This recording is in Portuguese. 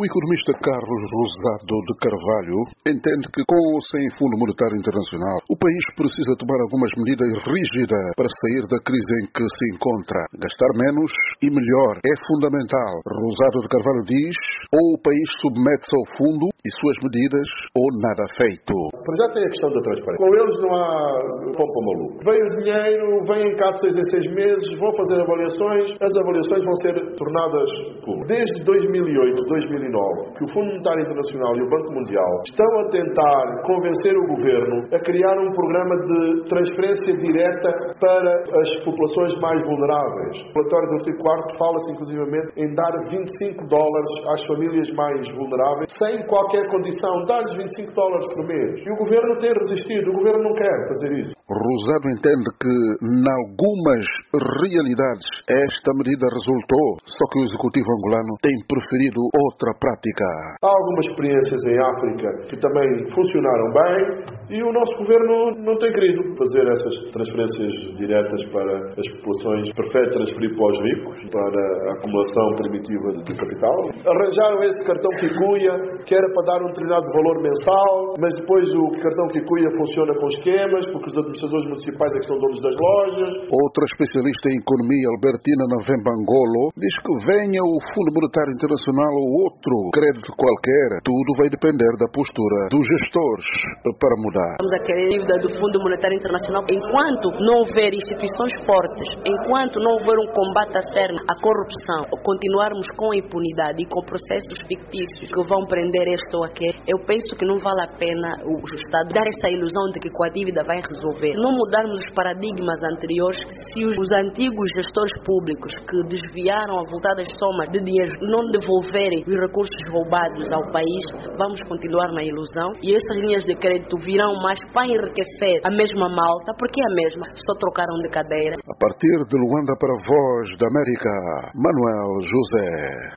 O economista Carlos Rosado de Carvalho entende que, com ou sem Fundo Monetário Internacional, o país precisa tomar algumas medidas rígidas para sair da crise em que se encontra. Gastar menos e melhor é fundamental. Rosado de Carvalho diz: ou o país submete-se ao fundo e suas medidas, ou nada feito. Para já tem a questão da transparência. Com eles não há pompa maluco. Vem o dinheiro, vêm cá de 6 em 6 meses, vão fazer avaliações, as avaliações vão ser tornadas públicas. Desde 2008, 2009, que o Fundo Monetário Internacional e o Banco Mundial estão a tentar convencer o Governo a criar um programa de transferência direta para as populações mais vulneráveis. O relatório do artigo 4º fala-se inclusivamente em dar $25 às famílias mais vulneráveis, sem qualquer condição, dar-lhes $25 por mês. E o Governo tem resistido, o Governo não quer fazer isso. Rosado entende que, em algumas realidades, esta medida resultou, só que o Executivo angolano tem preferido outra prática. Há algumas experiências em África que também funcionaram bem e o nosso Governo não tem querido fazer essas transferências diretas para as populações. Prefere transferir para os ricos, para a acumulação primitiva de capital. Arranjaram esse cartão Kikuya, que era para dar um determinado valor mensal, mas depois o cartão Kikuya funciona com esquemas, porque os administradores municipais é que são donos das lojas. Outra especialista em economia, Albertina Navembangolo, diz que venha o Fundo Monetário Internacional ou outro crédito qualquer, tudo vai depender da postura dos gestores para mudar. Vamos a querer a dívida do Fundo Monetário Internacional enquanto não houver instituições fortes, enquanto não houver um combate a sério à corrupção, continuarmos com a impunidade e com processos fictícios que vão prender este ou aquele, eu penso que não vale a pena o Estado dar essa ilusão de que com a dívida vai resolver. Não mudarmos os paradigmas anteriores, se os antigos gestores públicos que desviaram avultadas somas de dinheiro não devolverem os recursos roubados ao país, vamos continuar na ilusão e essas linhas de crédito virão mais para enriquecer a mesma malta, porque é a mesma, só trocaram de cadeira. A partir de Luanda para a Voz da América, Manuel José.